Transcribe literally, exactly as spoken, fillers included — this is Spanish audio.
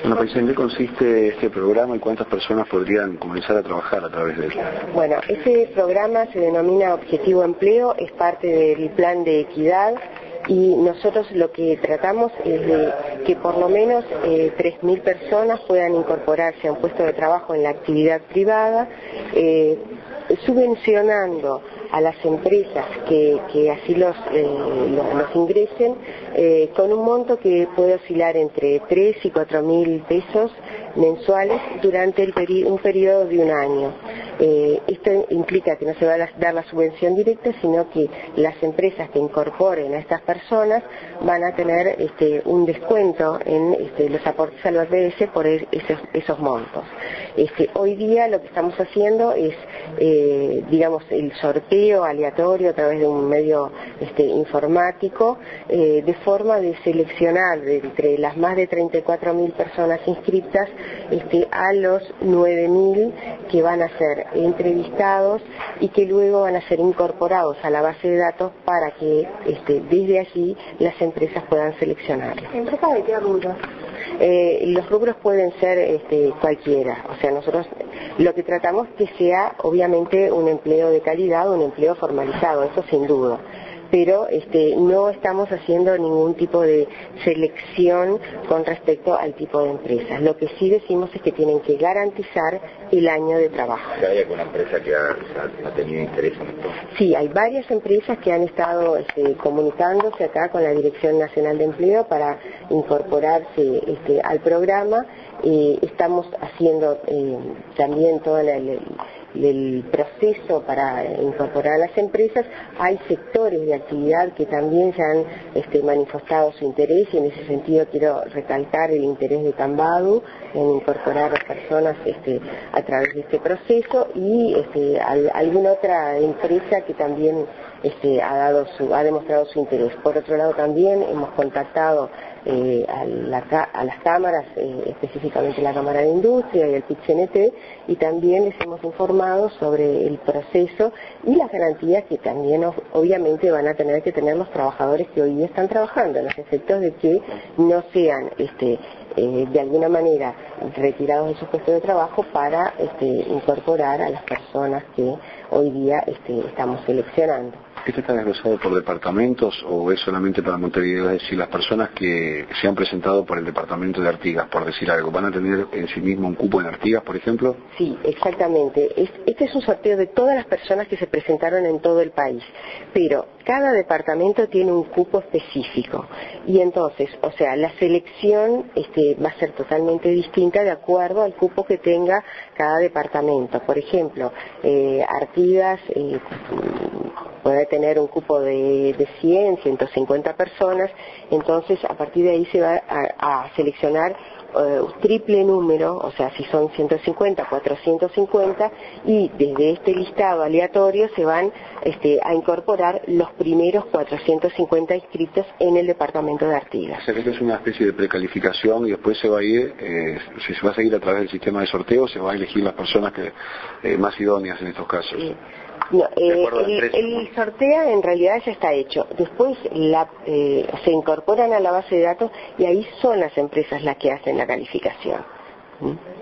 Bueno, Paisa, ¿en qué consiste este programa y cuántas personas podrían comenzar a trabajar a través de él? Bueno, este programa se denomina Objetivo Empleo, es parte del plan de equidad y nosotros lo que tratamos es de que por lo menos eh, tres mil personas puedan incorporarse a un puesto de trabajo en la actividad privada, eh, subvencionando a las empresas que, que así los, eh, los, los ingresen eh, con un monto que puede oscilar entre tres y cuatro mil pesos mensuales durante el peri un periodo de un año. Eh, esto implica que no se va a dar la subvención directa, sino que las empresas que incorporen a estas personas van a tener este, un descuento en este, los aportes al B P S por esos, esos montos. Este, hoy día lo que estamos haciendo es, eh, digamos, el sorteo aleatorio a través de un medio este, informático, eh, de forma de seleccionar de entre las más de treinta y cuatro mil personas inscritas este, a los nueve mil que van a ser entrevistados y que luego van a ser incorporados a la base de datos para que este, desde allí las empresas puedan seleccionar. ¿Empresas de qué rubros? Eh, los rubros pueden ser este, cualquiera, o sea, nosotros lo que tratamos es que sea obviamente un empleo de calidad, un empleo formalizado, eso sin duda, pero este, no estamos haciendo ningún tipo de selección con respecto al tipo de empresas. Lo que sí decimos es que tienen que garantizar el año de trabajo. ¿Hay alguna empresa que ha, ha tenido interés en esto? Sí, hay varias empresas que han estado este, comunicándose acá con la Dirección Nacional de Empleo para incorporarse este, al programa. Eh, estamos haciendo eh, también todo el, el, el proceso para incorporar a las empresas. Hay sectores de actividad que también se han este, manifestado su interés y en ese sentido quiero recalcar el interés de Tambadu en incorporar a las personas este, a través de este proceso y este, al, alguna otra empresa que también este, ha, dado su, ha demostrado su interés. Por otro lado también hemos contactado eh, a, la, a las cámaras, eh, específicamente la Cámara de Industria y el P I T C N T, y también les hemos informado sobre el proceso y las garantías que también obviamente van a tener que tener los trabajadores que hoy día están trabajando, en los efectos de que no sean este, eh, de alguna manera retirados de su puesto de trabajo para este, incorporar a las personas que hoy día este, estamos seleccionando. ¿Esto está desglosado por departamentos o es solamente para Montevideo? Es decir, las personas que se han presentado por el departamento de Artigas, por decir algo, ¿van a tener en sí mismo un cupo en Artigas, por ejemplo? Sí, exactamente. Es, este es un sorteo de todas las personas que se presentaron en todo el país, pero cada departamento tiene un cupo específico y entonces, o sea, la selección este, va a ser totalmente distinta de acuerdo al cupo que tenga cada departamento. Por ejemplo, eh, Artigas eh, puede tener un cupo de, de cien, ciento cincuenta personas, entonces a partir de ahí se va a, a seleccionar uh, triple número, o sea, si son ciento cincuenta, cuatrocientos cincuenta, y desde este listado aleatorio se van este, a incorporar los primeros cuatrocientos cincuenta inscritos en el departamento de Artigas. O sea que esto es una especie de precalificación y después se va a ir, eh, si se va a seguir a través del sistema de sorteo, se va a elegir las personas que eh, más idóneas en estos casos. Sí. No, eh, el, el sorteo en realidad ya está hecho. Después la, eh, se incorporan a la base de datos y ahí son las empresas las que hacen la calificación. ¿Mm?